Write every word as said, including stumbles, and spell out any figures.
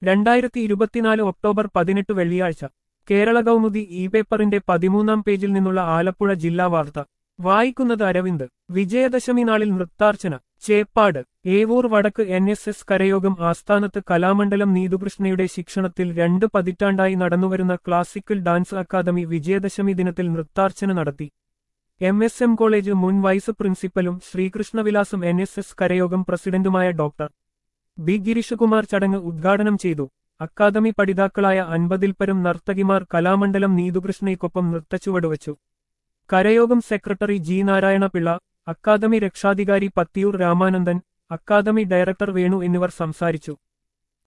രണ്ടായിരത്തി ഇരുപത്തിനാല് ഒക്ടോബർ പതിനെട്ട് വെള്ളിയാഴ്ച കേരള കൗമുദി ഇ പേപ്പറിന്റെ പതിമൂന്നാം പേജിൽ നിന്നുള്ള ആലപ്പുഴ ജില്ലാ വാർത്ത വായിക്കുന്നത് അരവിന്ദ്. വിജയദശമി നാളിൽ നൃത്താർച്ചന ചേപ്പാട്. ഏവൂർ വടക്ക് എൻ എസ് എസ് കരയോഗം ആസ്ഥാനത്ത് കലാമണ്ഡലം നീതുകൃഷ്ണയുടെ ശിക്ഷണത്തിൽ രണ്ട് പതിറ്റാണ്ടായി നടന്നുവരുന്ന ക്ലാസിക്കൽ ഡാൻസ് അക്കാദമി വിജയദശമി ദിനത്തിൽ നൃത്താർച്ചന നടത്തി. എം എസ് എം കോളേജ് മുൻ വൈസ് പ്രിൻസിപ്പലും ശ്രീകൃഷ്ണവിലാസം എൻ എസ് എസ് കരയോഗം പ്രസിഡന്റുമായ ഡോക്ടർ ബി ഗിരീഷകുമാർ ചടങ്ങ് ഉദ്ഘാടനം ചെയ്തു. അക്കാദമി പഠിതാക്കളായ അൻപതിൽപ്പരം നർത്തകിമാർ കലാമണ്ഡലം നീതുകൃഷ്ണയ്ക്കൊപ്പം നൃത്തച്ചുവടുവച്ചു. കരയോഗം സെക്രട്ടറി ജി നാരായണപിള്ള, അക്കാദമി രക്ഷാധികാരി പത്തിയൂർ രാമാനന്ദൻ, അക്കാദമി ഡയറക്ടർ വേണു എന്നിവർ സംസാരിച്ചു.